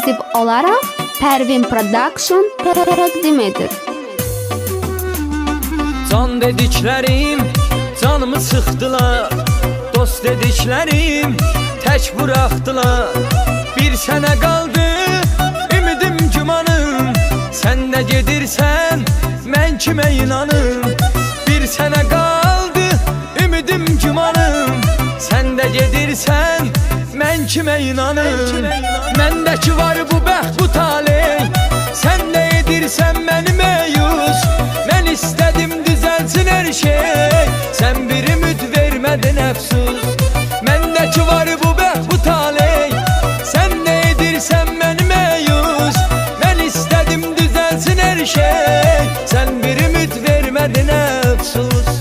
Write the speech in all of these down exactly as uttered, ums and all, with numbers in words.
ekskluziv olaraq Pervin Production təqdim edir. Can dediklərim canımı sıxdılar, dost dediklərim tək buraxdılar. Bir sənə qaldı ümidim gümanım, sən də gedirsən mən kimə inanım. Bir sənə qaldı ümidim gümanım, sən də gedirsən mən kimə inanım. Məndəki var bu bəxt bu taley, sən də edirsən məni məyus. Mən istədim düzəlsin hər şey, sən bir ümid vermədin əfsus. Məndəki var bu bəxt bu taley, sən də edirsən məni məyus. Mən istədim düzəlsin hər şey, sən bir ümid vermədin əfsus.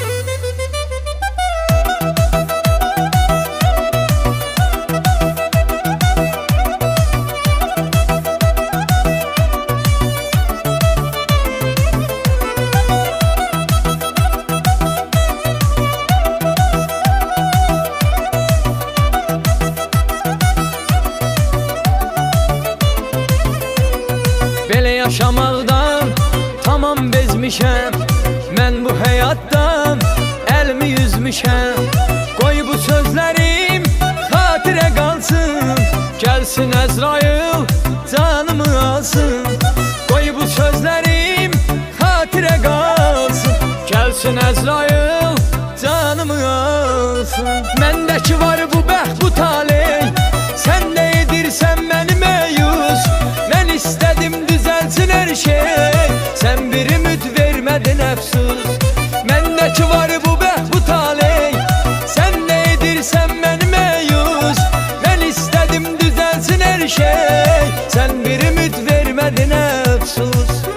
Belə yaşamaqdan tamam bezmişəm, mən bu həyatdan əlimi yüzmüşəm. Qoy bu sözlərim xatirə qalsın, gəlsin Əzrail canımı alsın. Qoy bu sözlərim xatirə qalsın, gəlsin Əzrail canımı alsın. Məndəki var bu bəxt bu taley, sən də edirsən məni məyus. Mən istədim düzəlsin hər şey, sən bir ümid vermədin əfsus. Məndəki var bu bəxt bu taley, sən də edirsən məni məyus. Mən istədim düzəlsin hər şey, sən bir ümid vermədin əfsus.